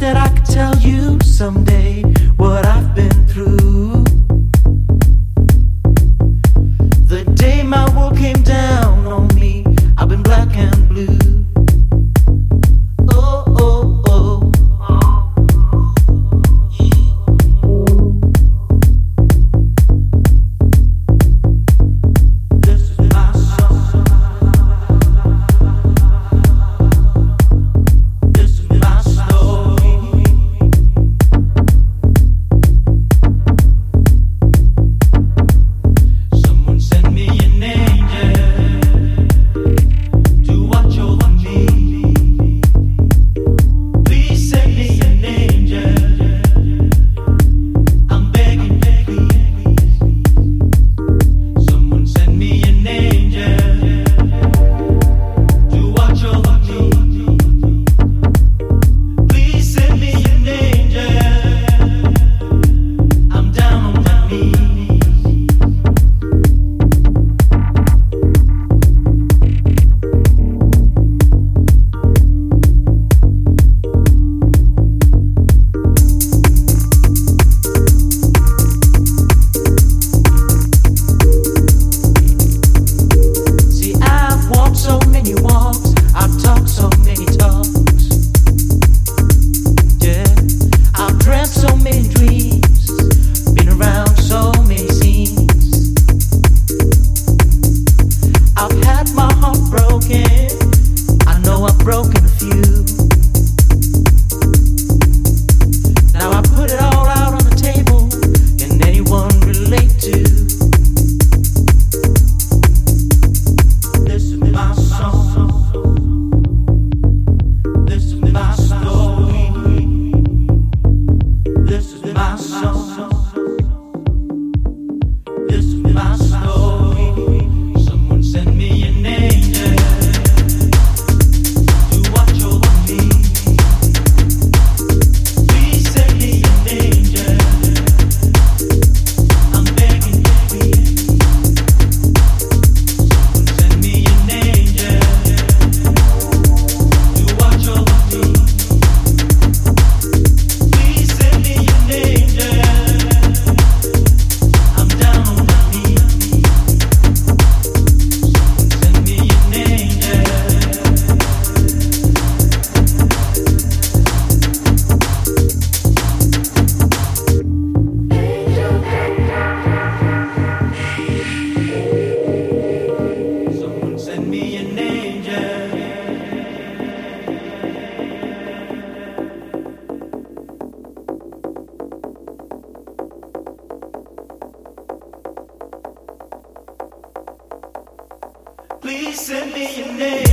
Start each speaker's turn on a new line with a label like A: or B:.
A: that I could tell you someday what I've been through. The day my world came down on me, I've been black and blue. Oh, oh, oh. This is my song. This is my story. Someone send me an angel to watch over me. Please send me an angel. I'm begging, begging. Someone send me an angel to watch over me. Please send me an angel. I'm down on my knees. See, I've walked so many walks, I've talked so many talks. Yeah, I've dreamt so many dreams, been around so many scenes. I've had my heart broken, I know I've broken a few. Now I put it all out on the table, can anyone relate to? This is my song. This is my story. This is my song. This is my story. Someone send me an angel to watch over me. Please send me an angel. I'm begging, begging. Send me an angel to watch over me. Please send me an angel. I'm down on my knees. Send me an angel. Someone send me an angel. Please send me an angel.